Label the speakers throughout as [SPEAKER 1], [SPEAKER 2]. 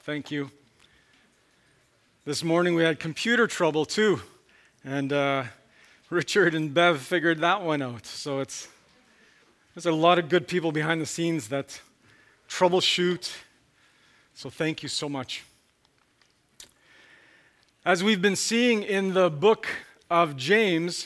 [SPEAKER 1] Thank you. This morning we had computer trouble too, and Richard and Bev figured that one out. So there's a lot of good people behind the scenes that troubleshoot. So thank you so much. As we've been seeing in the book of James,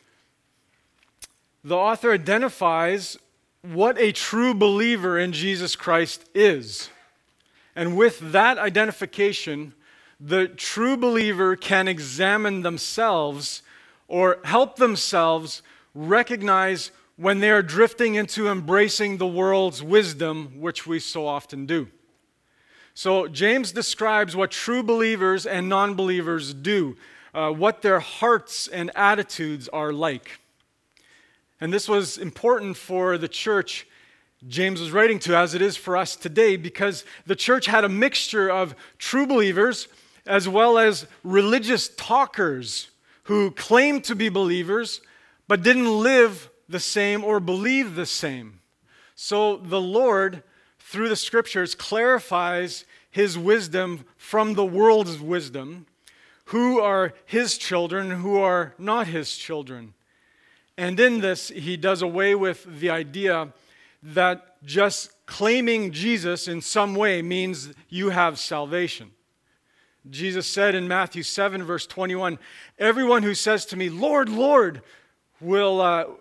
[SPEAKER 1] the author identifies what a true believer in Jesus Christ is. And with that identification, the true believer can examine themselves or help themselves recognize when they are drifting into embracing the world's wisdom, which we so often do. So James describes what true believers and non-believers do, what their hearts and attitudes are like. And this was important for the church James was writing to, as it is for us today, because the church had a mixture of true believers as well as religious talkers who claimed to be believers but didn't live the same or believe the same. So the Lord, through the scriptures, clarifies his wisdom from the world's wisdom, who are his children, who are not his children. And in this, he does away with the idea that just claiming Jesus in some way means you have salvation. Jesus said in Matthew 7, verse 21, "Everyone who says to me, 'Lord, Lord,' will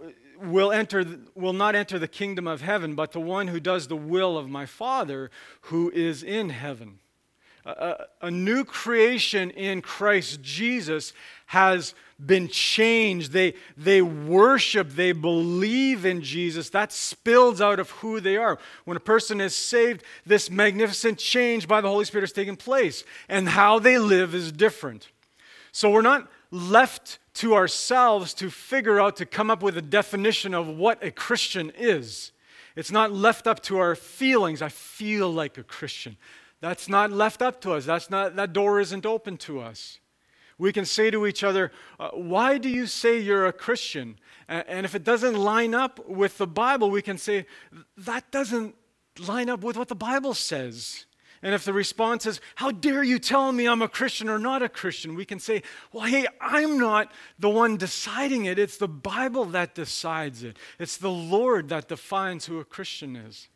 [SPEAKER 1] not enter the kingdom of heaven, but the one who does the will of my Father who is in heaven." A new creation in Christ Jesus has been changed. They worship, they believe in Jesus. That spills out of who they are. When a person is saved, this magnificent change by the Holy Spirit has taken place, and how they live is different. So we're not left to ourselves to figure out, to come up with a definition of what a Christian is. It's not left up to our feelings. I feel like a Christian. That's not left up to us. That door isn't open to us. We can say to each other, why do you say you're a Christian? And if it doesn't line up with the Bible, we can say, that doesn't line up with what the Bible says. And if the response is, how dare you tell me I'm a Christian or not a Christian? We can say, well, hey, I'm not the one deciding it. It's the Bible that decides it. It's the Lord that defines who a Christian is.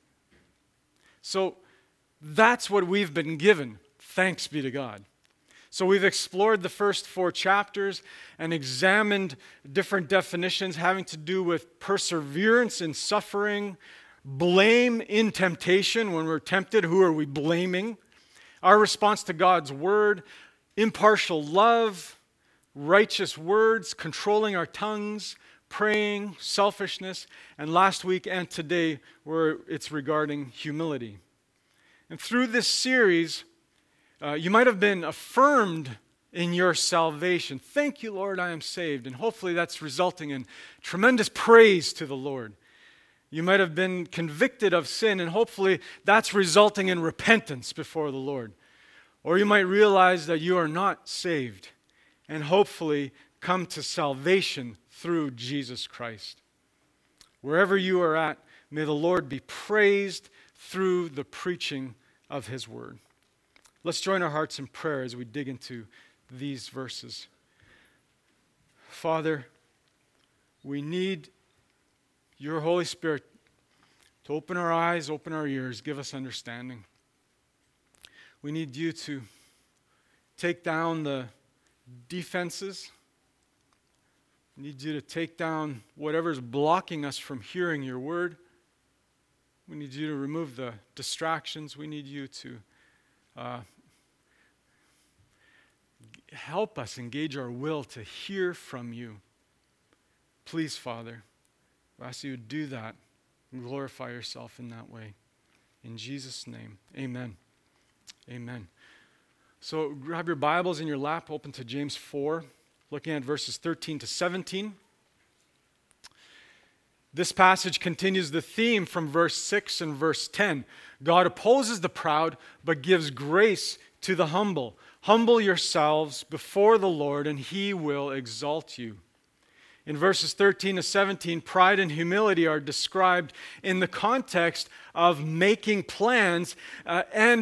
[SPEAKER 1] So that's what we've been given. Thanks be to God. So we've explored the first 4 chapters and examined different definitions having to do with perseverance in suffering, blame in temptation. When we're tempted, who are we blaming? Our response to God's word, impartial love, righteous words, controlling our tongues, praying, selfishness, and last week and today, where it's regarding humility. And through this series, you might have been affirmed in your salvation. Thank you, Lord, I am saved. And hopefully that's resulting in tremendous praise to the Lord. You might have been convicted of sin, and hopefully that's resulting in repentance before the Lord. Or you might realize that you are not saved, and hopefully come to salvation through Jesus Christ. Wherever you are at, may the Lord be praised through the preaching of his word. Let's join our hearts in prayer as we dig into these verses. Father, we need your Holy Spirit to open our eyes, open our ears, give us understanding. We need you to take down the defenses. We need you to take down whatever's blocking us from hearing your word. We need you to remove the distractions. We need you to help us engage our will to hear from you. Please, Father, I ask you to do that and glorify yourself in that way. In Jesus' name, amen. Amen. So grab your Bibles in your lap, open to James 4, looking at verses 13 to 17. This passage continues the theme from verse 6 and verse 10. God opposes the proud, but gives grace to the humble. Humble yourselves before the Lord, and he will exalt you. In verses 13 to 17, pride and humility are described in the context of making plans and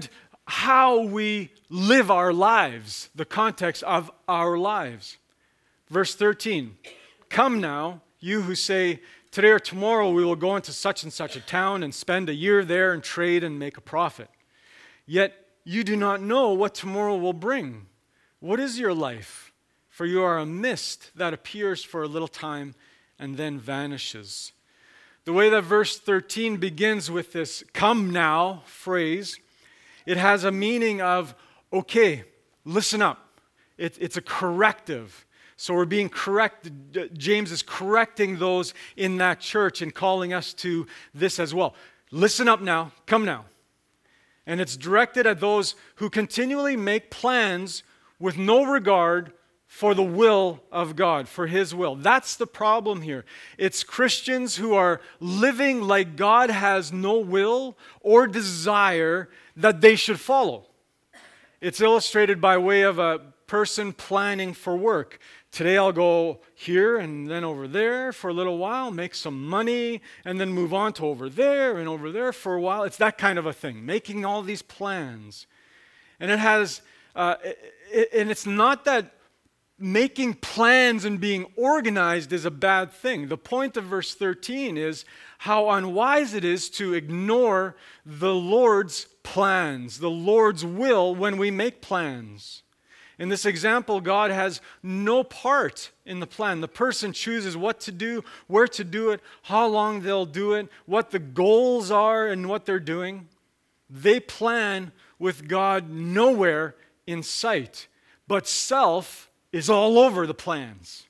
[SPEAKER 1] how we live our lives, the context of our lives. Verse 13, come now, you who say, today or tomorrow we will go into such and such a town and spend a year there and trade and make a profit. Yet you do not know what tomorrow will bring. What is your life? For you are a mist that appears for a little time and then vanishes. The way that verse 13 begins with this come now phrase, it has a meaning of, okay, listen up. It's a corrective. So we're being corrected. James is correcting those in that church and calling us to this as well. Listen up now, come now. And it's directed at those who continually make plans with no regard for the will of God, for His will. That's the problem here. It's Christians who are living like God has no will or desire that they should follow. It's illustrated by way of a person planning for work. Today I'll go here and then over there for a little while, make some money, and then move on to over there and over there for a while. It's that kind of a thing, making all these plans. And it has, and it's not that making plans and being organized is a bad thing. The point of verse 13 is how unwise it is to ignore the Lord's plans, the Lord's will when we make plans. In this example, God has no part in the plan. The person chooses what to do, where to do it, how long they'll do it, what the goals are and what they're doing. They plan with God nowhere in sight. But self is all over the plans.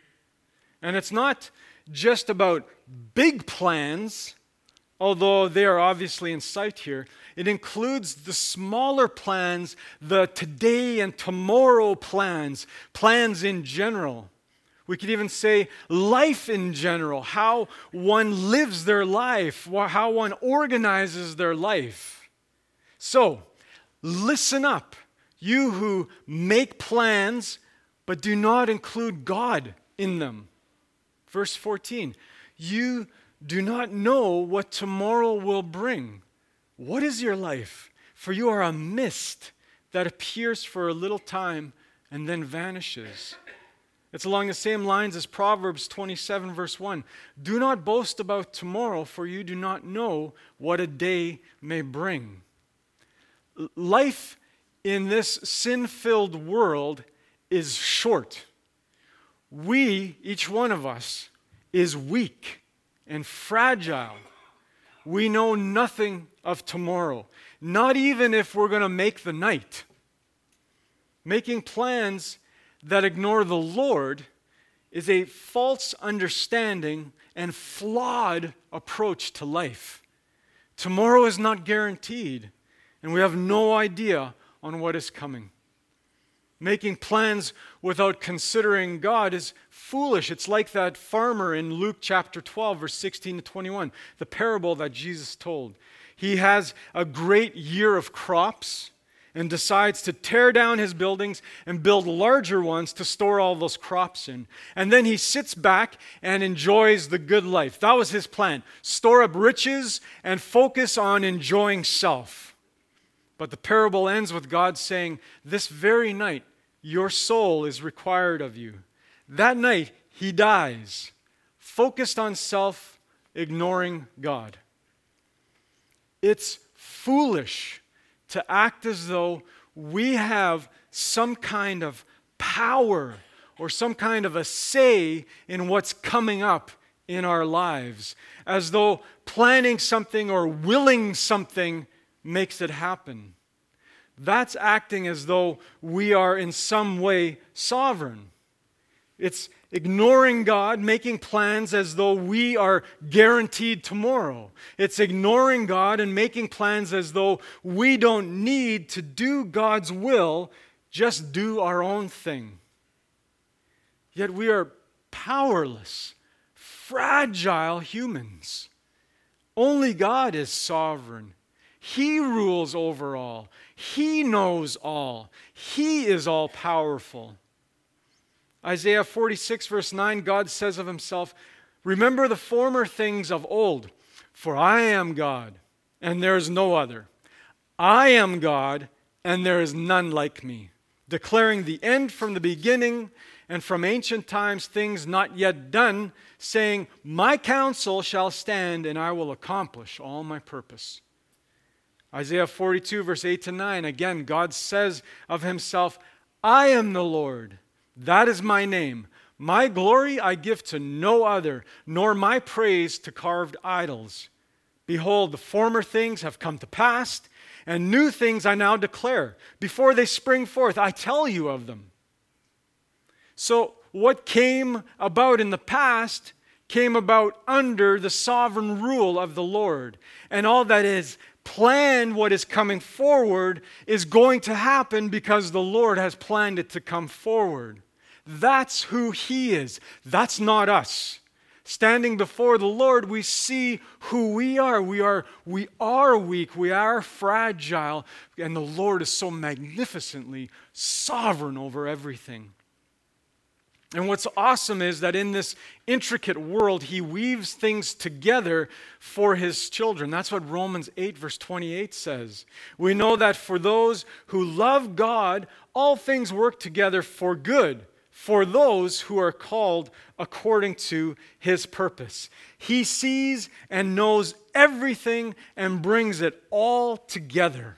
[SPEAKER 1] And it's not just about big plans, although they are obviously in sight here. It includes the smaller plans, the today and tomorrow plans, plans in general. We could even say life in general, how one lives their life, how one organizes their life. So, listen up, you who make plans but do not include God in them. Verse 14, you do not know what tomorrow will bring. What is your life? For you are a mist that appears for a little time and then vanishes. It's along the same lines as Proverbs 27, verse 1. Do not boast about tomorrow, for you do not know what a day may bring. Life in this sin-filled world is short. We, each one of us, is weak and fragile. We know nothing of tomorrow, not even if we're going to make the night. Making plans that ignore the Lord is a false understanding and flawed approach to life. Tomorrow is not guaranteed, and we have no idea on what is coming. Making plans without considering God is foolish. It's like that farmer in Luke chapter 12, verse 16 to 21, the parable that Jesus told. He has a great year of crops and decides to tear down his buildings and build larger ones to store all those crops in. And then he sits back and enjoys the good life. That was his plan. Store up riches and focus on enjoying self. But the parable ends with God saying, this very night, your soul is required of you. That night, he dies, focused on self, ignoring God. It's foolish to act as though we have some kind of power or some kind of a say in what's coming up in our lives, as though planning something or willing something makes it happen. That's acting as though we are in some way sovereign. It's ignoring God, making plans as though we are guaranteed tomorrow. It's ignoring God and making plans as though we don't need to do God's will, just do our own thing. Yet we are powerless, fragile humans. Only God is sovereign. He rules over all. He knows all. He is all powerful. Isaiah 46 verse 9, God says of himself, remember the former things of old, for I am God, and there is no other. I am God, and there is none like me, declaring the end from the beginning, and from ancient times things not yet done, saying, my counsel shall stand, and I will accomplish all my purpose. Isaiah 42, verse 8 to 9, again, God says of himself, I am the Lord, that is my name. My glory I give to no other, nor my praise to carved idols. Behold, the former things have come to pass, and new things I now declare. Before they spring forth, I tell you of them. So what came about in the past came about under the sovereign rule of the Lord. And all that is planned, what is coming forward, is going to happen because the Lord has planned it to come forward. That's who He is. That's not us. Standing before the Lord, we see who we are. We are weak. We are fragile. And the Lord is so magnificently sovereign over everything. And what's awesome is that in this intricate world, He weaves things together for His children. That's what Romans 8, verse 28 says. We know that for those who love God, all things work together for good, for those who are called according to His purpose. He sees and knows everything and brings it all together.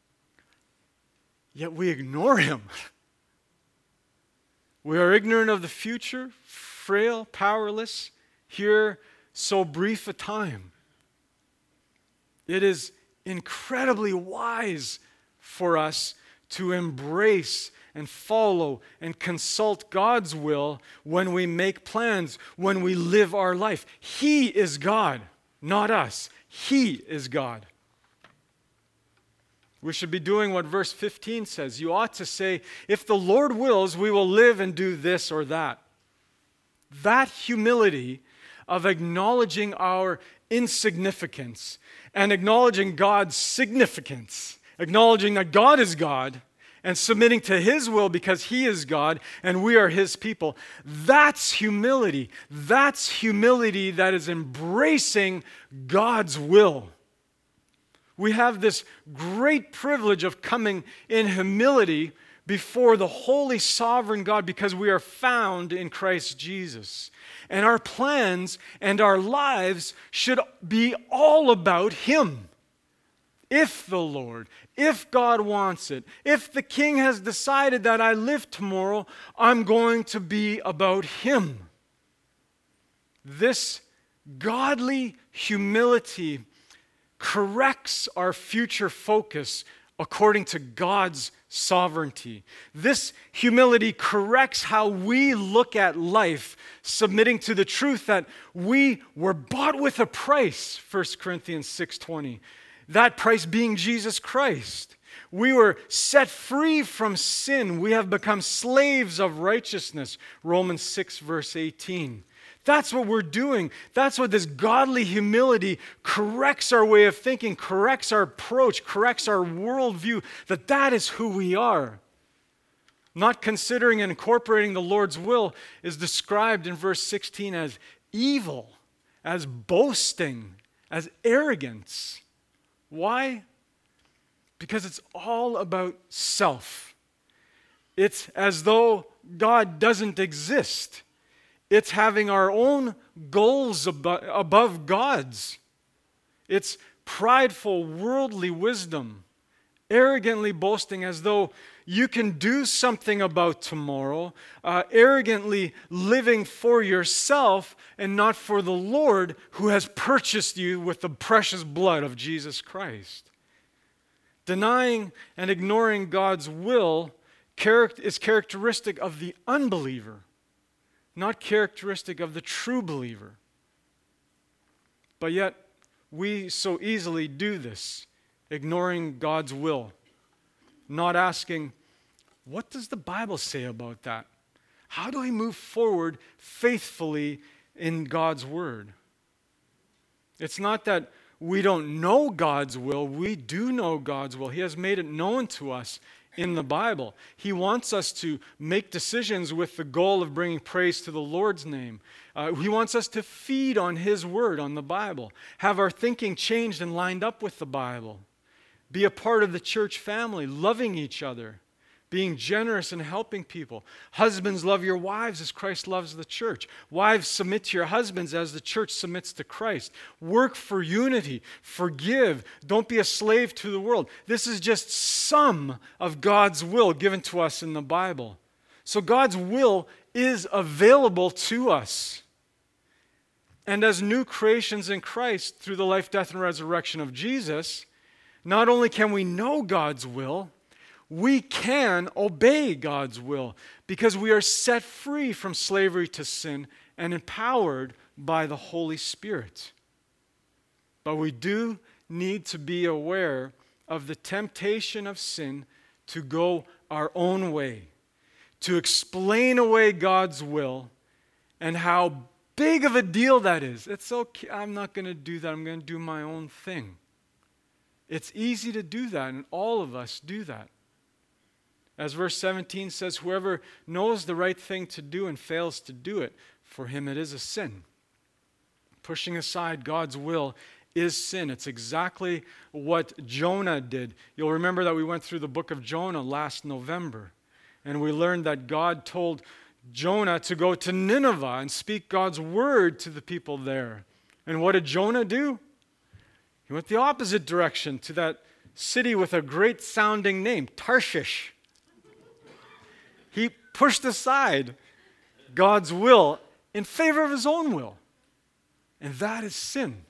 [SPEAKER 1] Yet we ignore Him. We are ignorant of the future, frail, powerless, here so brief a time. It is incredibly wise for us to embrace and follow and consult God's will when we make plans, when we live our life. He is God, not us. He is God. We should be doing what verse 15 says. You ought to say, if the Lord wills, we will live and do this or that. That humility of acknowledging our insignificance and acknowledging God's significance, acknowledging that God is God and submitting to His will because He is God and we are His people. That's humility. That's humility that is embracing God's will. We have this great privilege of coming in humility before the holy sovereign God because we are found in Christ Jesus. And our plans and our lives should be all about Him. If the Lord, if God wants it, if the King has decided that I live tomorrow, I'm going to be about Him. This godly humility corrects our future focus according to God's sovereignty. This humility corrects how we look at life, submitting to the truth that we were bought with a price, 1 Corinthians 6:20. That price being Jesus Christ. We were set free from sin. We have become slaves of righteousness, Romans 6, verse 18. That's what we're doing. That's what this godly humility corrects our way of thinking, corrects our approach, corrects our worldview, that is who we are. Not considering and incorporating the Lord's will is described in verse 16 as evil, as boasting, as arrogance. Why? Because it's all about self. It's as though God doesn't exist. It's having our own goals above God's. It's prideful, worldly wisdom, arrogantly boasting as though you can do something about tomorrow, arrogantly living for yourself and not for the Lord who has purchased you with the precious blood of Jesus Christ. Denying and ignoring God's will is characteristic of the unbeliever, not characteristic of the true believer. But yet, we so easily do this, ignoring God's will, not asking, what does the Bible say about that? How do I move forward faithfully in God's word? It's not that we don't know God's will. We do know God's will. He has made it known to us in the Bible. He wants us to make decisions with the goal of bringing praise to the Lord's name. He wants us to feed on His word, on the Bible, have our thinking changed and lined up with the Bible. Be a part of the church family, loving each other, being generous and helping people. Husbands, love your wives as Christ loves the church. Wives, submit to your husbands as the church submits to Christ. Work for unity. Forgive. Don't be a slave to the world. This is just some of God's will given to us in the Bible. So God's will is available to us. And as new creations in Christ through the life, death, and resurrection of Jesus, not only can we know God's will, we can obey God's will because we are set free from slavery to sin and empowered by the Holy Spirit. But we do need to be aware of the temptation of sin to go our own way, to explain away God's will and how big of a deal that is. It's okay, I'm not going to do that. I'm going to do my own thing. It's easy to do that, and all of us do that. As verse 17 says, whoever knows the right thing to do and fails to do it, for him it is a sin. Pushing aside God's will is sin. It's exactly what Jonah did. You'll remember that we went through the book of Jonah last November, and we learned that God told Jonah to go to Nineveh and speak God's word to the people there. And what did Jonah do? He went the opposite direction to that city with a great sounding name, Tarshish. He pushed aside God's will in favor of his own will. And that is sin.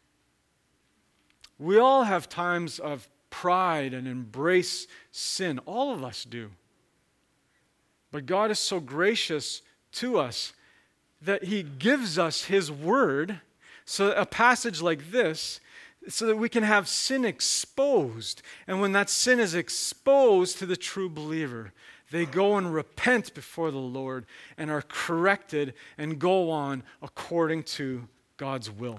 [SPEAKER 1] We all have times of pride and embrace sin. All of us do. But God is so gracious to us that He gives us His word, so a passage like this, so that we can have sin exposed. And when that sin is exposed to the true believer, they go and repent before the Lord and are corrected and go on according to God's will.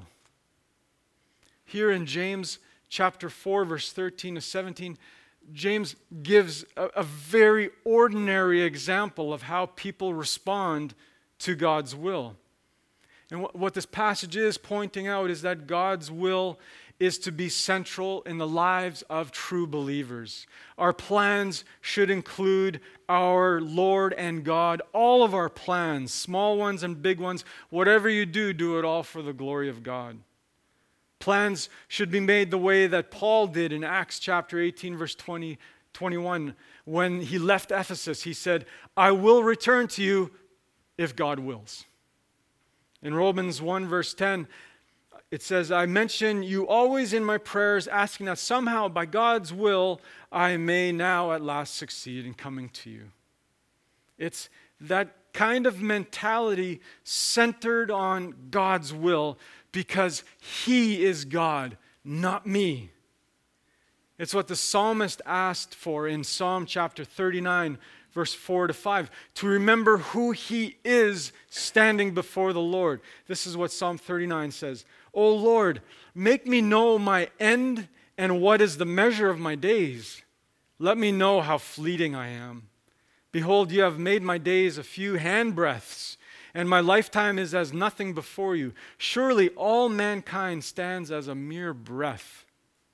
[SPEAKER 1] Here in James chapter 4, verse 13 to 17, James gives a very ordinary example of how people respond to God's will. And what this passage is pointing out is that God's will is to be central in the lives of true believers. Our plans should include our Lord and God. All of our plans, small ones and big ones, whatever you do, do it all for the glory of God. Plans should be made the way that Paul did in Acts chapter 18, verse 21. When he left Ephesus, he said, I will return to you if God wills. In Romans 1, verse 10, it says, I mention you always in my prayers, asking that somehow by God's will I may now at last succeed in coming to you. It's that kind of mentality centered on God's will because He is God, not me. It's what the psalmist asked for in Psalm chapter 39, verse 4 to 5, to remember who He is standing before the Lord. This is what Psalm 39 says. O Lord, make me know my end and what is the measure of my days. Let me know how fleeting I am. Behold, you have made my days a few handbreadths, and my lifetime is as nothing before you. Surely all mankind stands as a mere breath.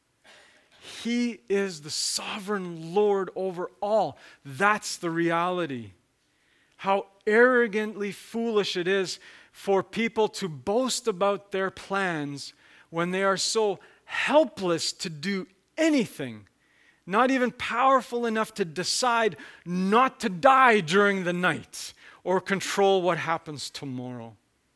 [SPEAKER 1] He is the sovereign Lord over all. That's the reality. How arrogantly foolish it is for people to boast about their plans when they are so helpless to do anything, not even powerful enough to decide not to die during the night or control what happens tomorrow.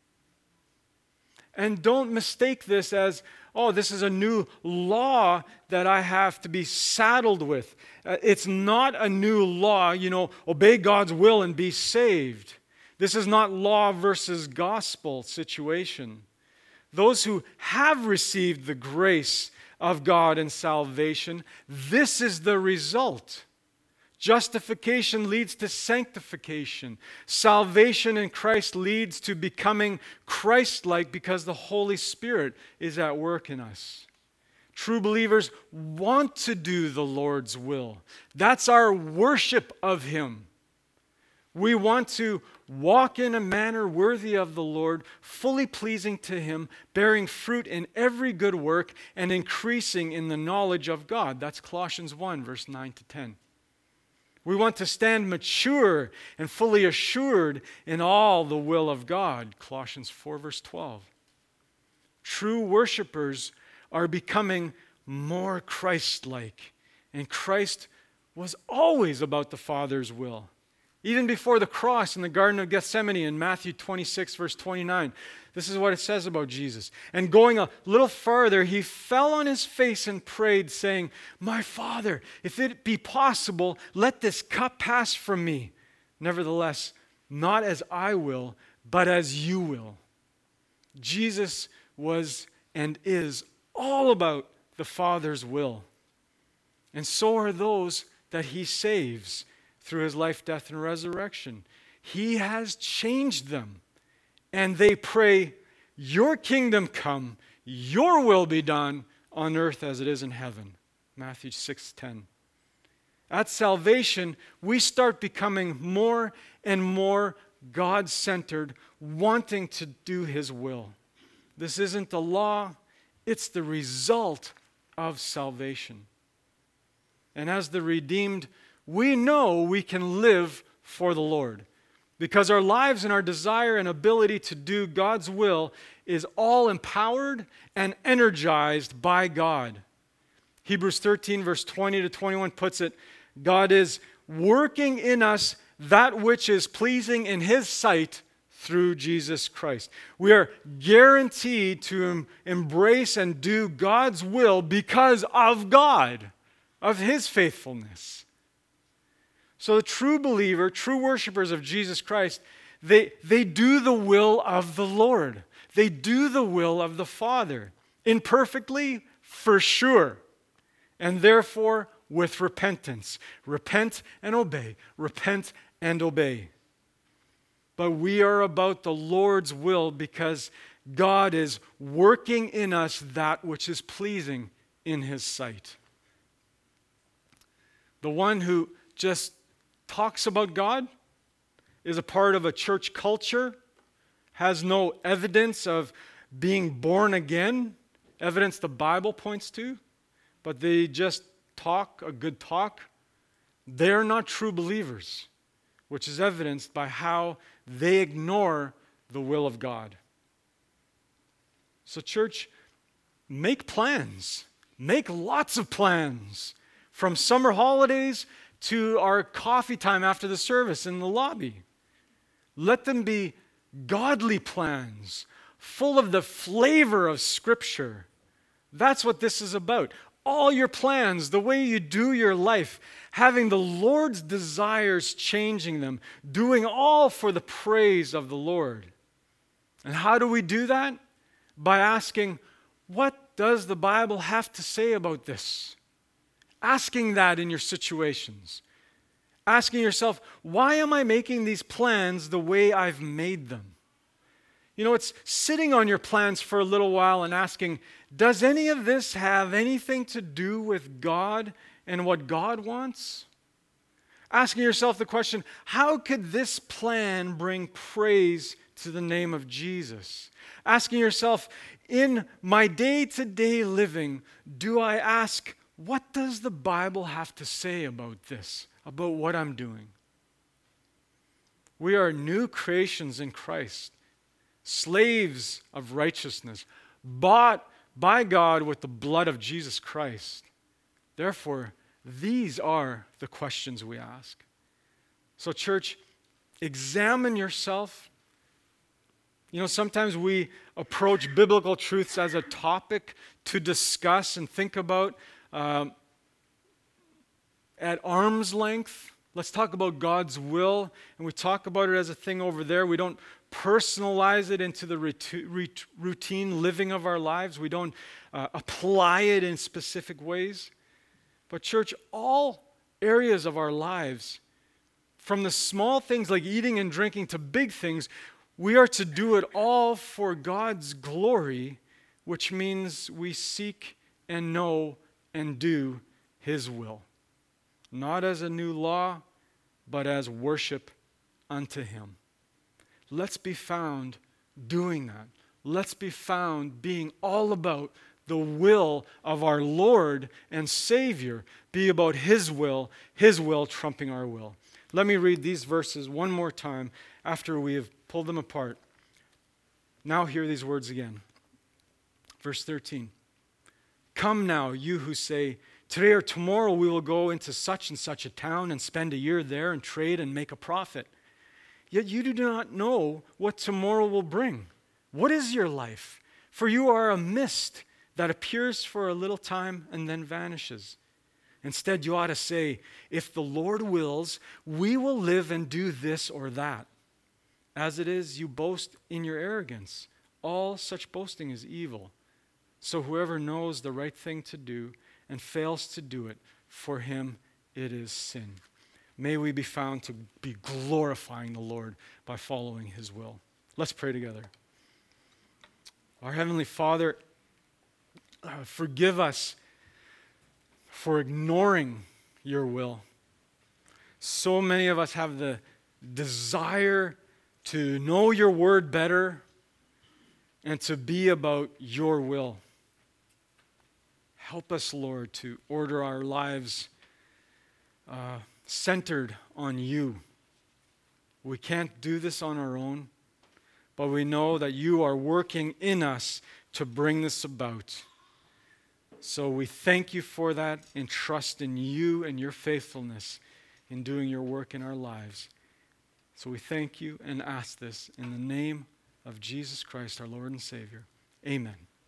[SPEAKER 1] And don't mistake this as, oh, this is a new law that I have to be saddled with. It's not a new law, obey God's will and be saved. This is not law versus gospel situation. Those who have received the grace of God and salvation, this is the result. Justification leads to sanctification. Salvation in Christ leads to becoming Christ-like because the Holy Spirit is at work in us. True believers want to do the Lord's will. That's our worship of Him. We want to walk in a manner worthy of the Lord, fully pleasing to Him, bearing fruit in every good work, and increasing in the knowledge of God. That's Colossians 1, verse 9 to 10. We want to stand mature and fully assured in all the will of God. Colossians 4, verse 12. True worshipers are becoming more Christ-like. And Christ was always about the Father's will. Even before the cross in the Garden of Gethsemane in Matthew 26, verse 29. This is what it says about Jesus. And going a little farther, he fell on his face and prayed, saying, "My Father, if it be possible, let this cup pass from me. Nevertheless, not as I will, but as you will." Jesus was and is all about the Father's will. And so are those that he saves through his life, death, and resurrection. He has changed them. And they pray, "Your kingdom come, your will be done on earth as it is in heaven." Matthew 6:10. At salvation, we start becoming more and more God-centered, wanting to do his will. This isn't the law, it's the result of salvation. And as the redeemed, we know we can live for the Lord, because our lives and our desire and ability to do God's will is all empowered and energized by God. Hebrews 13, verse 20 to 21 puts it, God is working in us that which is pleasing in his sight through Jesus Christ. We are guaranteed to embrace and do God's will because of God, of his faithfulness. So the true believer, true worshipers of Jesus Christ, they do the will of the Lord. They do the will of the Father. Imperfectly, for sure. And therefore, with repentance. Repent and obey. Repent and obey. But we are about the Lord's will because God is working in us that which is pleasing in his sight. The one who just talks about God, is a part of a church culture, has no evidence of being born again, evidence the Bible points to, but they just talk a good talk, they're not true believers, which is evidenced by how they ignore the will of God. So church, make plans. Make lots of plans. From summer holidays to our coffee time after the service in the lobby. Let them be godly plans, full of the flavor of Scripture. That's what this is about. All your plans, the way you do your life, having the Lord's desires changing them, doing all for the praise of the Lord. And how do we do that? By asking, what does the Bible have to say about this? Asking that in your situations. Asking yourself, why am I making these plans the way I've made them? You know, it's sitting on your plans for a little while and asking, does any of this have anything to do with God and what God wants? Asking yourself the question, how could this plan bring praise to the name of Jesus? Asking yourself, in my day-to-day living, do I ask, what does the Bible have to say about this, about what I'm doing? We are new creations in Christ, slaves of righteousness, bought by God with the blood of Jesus Christ. Therefore, these are the questions we ask. So, church, examine yourself. You know, sometimes we approach biblical truths as a topic to discuss and think about at arm's length. Let's talk about God's will, and we talk about it as a thing over there. We don't personalize it into the routine living of our lives. We don't apply it in specific ways. But church, all areas of our lives, from the small things like eating and drinking to big things, we are to do it all for God's glory, which means we seek and know and do his will. Not as a new law, but as worship unto him. let's be found doing that. Let's be found being all about the will of our Lord and Savior. Be about His will trumping our will. Let me read these verses one more time after we have pulled them apart. Now hear these words again. Verse 13. Come now, you who say, today or tomorrow we will go into such and such a town and spend a year there and trade and make a profit. Yet you do not know what tomorrow will bring. What is your life? For you are a mist that appears for a little time and then vanishes. Instead, you ought to say, if the Lord wills, we will live and do this or that. As it is, you boast in your arrogance. All such boasting is evil. So whoever knows the right thing to do and fails to do it, for him it is sin. May we be found to be glorifying the Lord by following His will. Let's pray together. Our Heavenly Father, forgive us for ignoring Your will. So many of us have the desire to know Your word better and to be about Your will. Help us, Lord, to order our lives centered on You. We can't do this on our own, but we know that You are working in us to bring this about. So we thank You for that and trust in You and Your faithfulness in doing Your work in our lives. So we thank You and ask this in the name of Jesus Christ, our Lord and Savior. Amen.